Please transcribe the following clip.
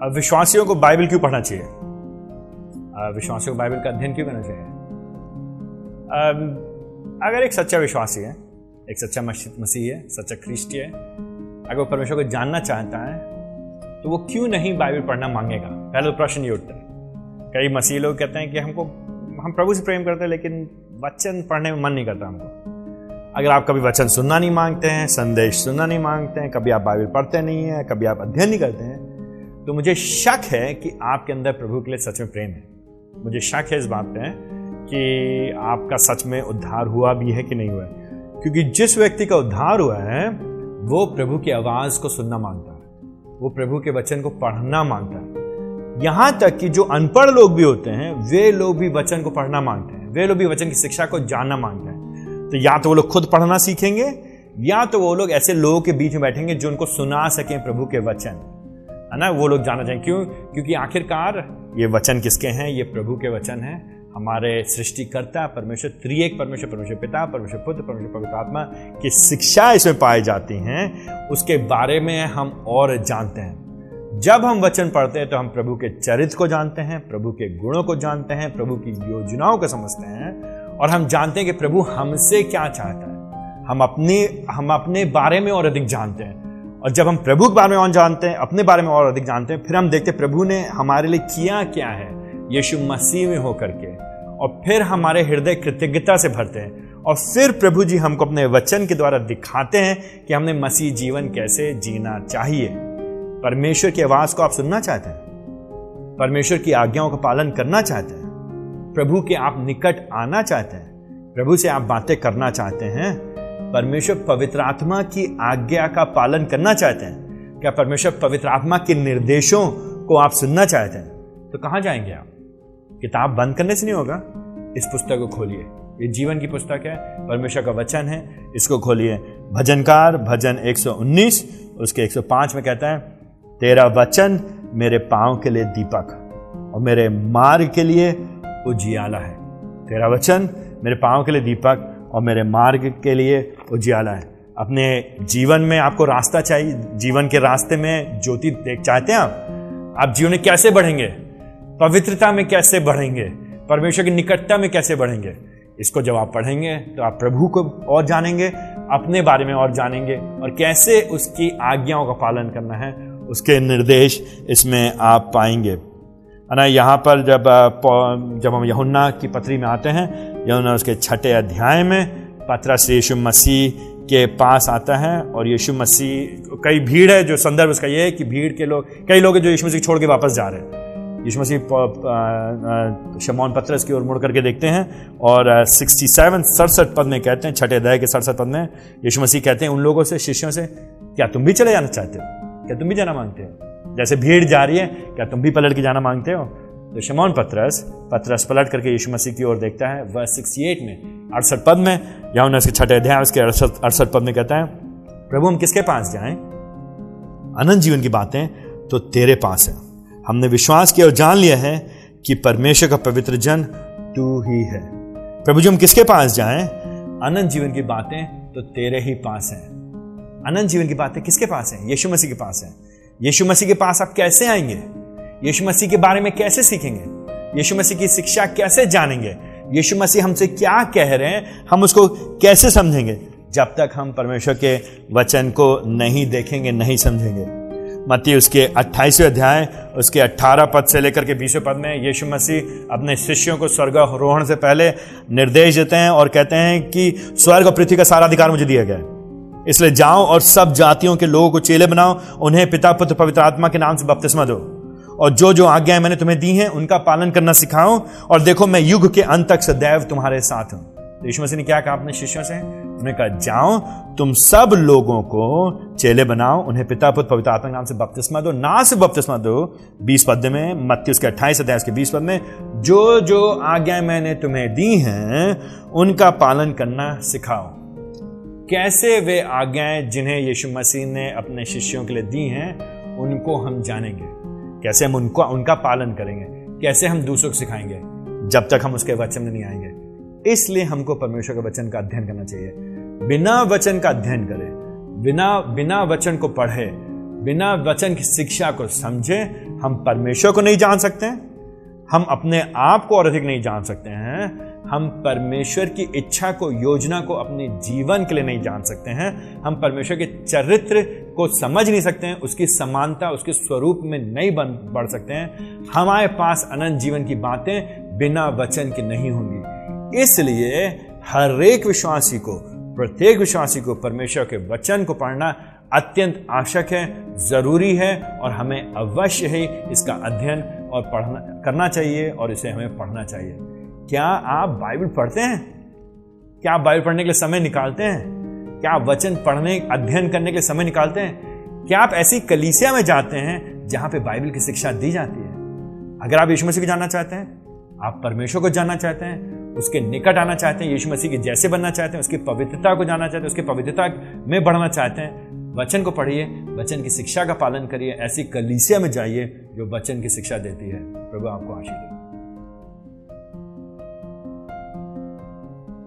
विश्वासियों को बाइबल क्यों पढ़ना चाहिए? विश्वासियों को बाइबल का अध्ययन क्यों करना चाहिए? अगर एक सच्चा विश्वासी है, एक सच्चा मसीही है, सच्चा ख्रिस्ती है, अगर वो परमेश्वर को जानना चाहता है तो वो क्यों नहीं बाइबल पढ़ना मांगेगा? पहले तो प्रश्न ये उठता है। कई मसीही लोग कहते हैं कि हम प्रभु से प्रेम करते हैं लेकिन वचन पढ़ने में मन नहीं करता हमको। अगर आप कभी वचन सुनना नहीं मांगते हैं, संदेश सुनना नहीं मांगते हैं, कभी आप बाइबल पढ़ते नहीं हैं, कभी आप अध्ययन नहीं करते हैं, तो मुझे शक है कि आपके अंदर प्रभु के लिए सच में प्रेम है। मुझे शक है इस बात पे कि आपका सच में उद्धार हुआ भी है कि नहीं हुआ है। क्योंकि जिस व्यक्ति का उद्धार हुआ है वो प्रभु की आवाज को सुनना मांगता है, वो प्रभु के वचन को पढ़ना मांगता है। यहां तक कि जो अनपढ़ लोग भी होते हैं वे लोग भी वचन को पढ़ना मांगते हैं, वे लोग भी वचन की शिक्षा को जानना मांगते हैं। तो या तो वो लोग खुद पढ़ना सीखेंगे या तो वो लोग ऐसे लोगों के बीच में बैठेंगे जो उनको सुना सकें प्रभु के वचन, है ना। वो लोग जानना चाहिए। क्यों? क्योंकि आखिरकार ये वचन किसके हैं? ये प्रभु के वचन हैं। हमारे सृष्टिकर्ता परमेश्वर, त्रिएक परमेश्वर, परमेश्वर पिता, परमेश्वर पुत्र, परमेश्वर पवित्र आत्मा की शिक्षा इसमें पाई जाती हैं, उसके बारे में हम और जानते हैं। जब हम वचन पढ़ते हैं तो हम प्रभु के चरित्र को जानते हैं, प्रभु के गुणों को जानते हैं, प्रभु की योजनाओं को समझते हैं और हम जानते हैं कि प्रभु हमसे क्या चाहता है। हम अपने बारे में और अधिक जानते हैं। और जब हम प्रभु के बारे में और जानते हैं, अपने बारे में और अधिक जानते हैं, फिर हम देखते हैं प्रभु ने हमारे लिए किया क्या है यीशु मसीह में होकर के, और फिर हमारे हृदय कृतज्ञता से भरते हैं। और फिर प्रभु जी हमको अपने वचन के द्वारा दिखाते हैं कि हमने मसीह जीवन कैसे जीना चाहिए। परमेश्वर की आवाज को आप सुनना चाहते हैं, परमेश्वर की आज्ञाओं का पालन करना चाहते हैं, प्रभु के आप निकट आना चाहते हैं, प्रभु से आप बातें करना चाहते हैं, परमेश्वर पवित्र आत्मा की आज्ञा का पालन करना चाहते हैं, क्या परमेश्वर पवित्र आत्मा के निर्देशों को आप सुनना चाहते हैं, तो कहां जाएंगे आप? किताब बंद करने से नहीं होगा। इस पुस्तक को खोलिए, ये जीवन की पुस्तक है, परमेश्वर का वचन है, इसको खोलिए। भजनकार भजन 119 उसके 105 में कहता है, तेरा वचन मेरे पांव के लिए दीपक और मेरे मार्ग के लिए उजियाला है। तेरा वचन मेरे पांव के लिए दीपक और मेरे मार्ग के लिए उजियाला है। अपने जीवन में आपको रास्ता चाहिए, जीवन के रास्ते में ज्योति देख चाहते हैं आप जीवन में कैसे बढ़ेंगे, पवित्रता में कैसे बढ़ेंगे, परमेश्वर की निकटता में कैसे बढ़ेंगे? इसको जब आप पढ़ेंगे तो आप प्रभु को और जानेंगे, अपने बारे में और जानेंगे, और कैसे उसकी आज्ञाओं का पालन करना है उसके निर्देश इसमें आप पाएंगे, है ना। यहाँ पर जब हम यूहन्ना की पत्री में आते हैं, यूहन्ना उसके 6 अध्याय में पतरस यीशु मसीह के पास आता है और यीशु मसीह, कई भीड़ है, जो संदर्भ उसका ये है कि भीड़ के लोग, कई लोग जो यीशु मसीह छोड़ के वापस जा रहे हैं। यीशु मसीह शमौन पतरस की ओर मुड़ करके देखते हैं और 67 पद में कहते हैं, 6 अध्याय के 67 पद में यीशु मसीह कहते हैं उन लोगों से, शिष्यों से, क्या तुम भी चले जाना चाहते हो? क्या तुम भी जाना मांगते हो? जैसे भीड़ जा रही है, क्या तुम भी पलट के जाना मांगते हो? तो शमौन पतरस पलट करके यीशु मसीह की ओर देखता है। वर्स 68 में 68 पद में, यूहन्ना उसके 6 अध्याय उसके 68 पद में कहता है, प्रभु हम किसके पास जाएं? अनंत जीवन की बातें तो तेरे पास है। हमने विश्वास किया और जान लिया है कि परमेश्वर का पवित्र जन तू ही है। प्रभु जी हम किसके पास जाएं? अनंत जीवन की बातें तो तेरे ही पास हैं। अनंत जीवन की बातें किसके पास हैं? यीशु मसीह के पास हैं। यीशु मसीह के पास आप कैसे आएंगे? यीशु मसीह के बारे में कैसे सीखेंगे? यीशु मसीह की शिक्षा कैसे जानेंगे? यीशु मसीह हमसे क्या कह रहे हैं, हम उसको कैसे समझेंगे? जब तक हम परमेश्वर के वचन को नहीं देखेंगे, नहीं समझेंगे। मत्ती उसके 28वें अध्याय उसके 18 पद से लेकर के 20वें पद में यीशु मसीह अपने शिष्यों को स्वर्गारोहण से पहले निर्देश देते हैं और कहते हैं कि स्वर्ग और पृथ्वी का सारा अधिकार मुझे दिया गया है, इसलिए जाओ और सब जातियों के लोगों को चेले बनाओ, उन्हें पिता पुत्र पवित्र आत्मा के नाम से बपतिस्मा दो और जो जो आज्ञाएं मैंने तुम्हें दी हैं उनका पालन करना सिखाओ, और देखो मैं युग के अंत तक सदैव तुम्हारे साथ हूं। तो यीशु मसीह ने क्या कहा अपने शिष्यों से? उन्होंने कहा जाओ तुम सब लोगों को चेले बनाओ, उन्हें पिता पुत्र पवित्र आत्मा के नाम से बपतिस्मा दो। ना सिर्फ बपतिस्मा दो, 20 पद में, मत्ती उसके 28 अध्याय के 20 पद में, जो जो आज्ञाएं मैंने तुम्हें दी हैं उनका पालन करना सिखाओ। कैसे वे आज्ञाएं जिन्हें यीशु मसीह ने अपने शिष्यों के लिए दी हैं उनको हम जानेंगे, कैसे हम उनका पालन करेंगे, कैसे हम दूसरों को सिखाएंगे, जब तक हम उसके वचन में नहीं आएंगे। इसलिए हमको परमेश्वर के वचन का अध्ययन करना चाहिए। बिना वचन का अध्ययन करें, बिना वचन को पढ़े, बिना वचन की शिक्षा को समझे हम परमेश्वर को नहीं जान सकते हैं, हम अपने आप को और अधिक नहीं जान सकते हैं, हम परमेश्वर की इच्छा को, योजना को अपने जीवन के लिए नहीं जान सकते हैं, हम परमेश्वर के चरित्र को समझ नहीं सकते हैं, उसकी समानता, उसके स्वरूप में नहीं बढ़ सकते हैं। हमारे पास अनंत जीवन की बातें बिना वचन के नहीं होंगी। इसलिए हर एक विश्वासी को, प्रत्येक विश्वासी को परमेश्वर के वचन को पढ़ना अत्यंत आवश्यक है, जरूरी है, और हमें अवश्य ही इसका अध्ययन और पढ़ना करना चाहिए और इसे हमें पढ़ना चाहिए। क्या आप बाइबल पढ़ते हैं? क्या आप बाइबल पढ़ने के लिए समय निकालते हैं? क्या आप वचन पढ़ने, अध्ययन करने के लिए समय निकालते हैं? क्या आप ऐसी कलीसिया में जाते हैं जहां पे बाइबल की शिक्षा दी जाती है? अगर आप यीशु मसीह को जानना चाहते हैं, आप परमेश्वर को जानना चाहते हैं, उसके निकट आना चाहते हैं, यीशु मसीह के जैसे बनना चाहते हैं, उसकी पवित्रता को जानना चाहते हैं, उसकी पवित्रता में बढ़ना चाहते हैं, वचन को पढ़िए, वचन की शिक्षा का पालन करिए, ऐसी कलीसिया में जाइए जो वचन की शिक्षा देती है। प्रभु आपको आशीष दे।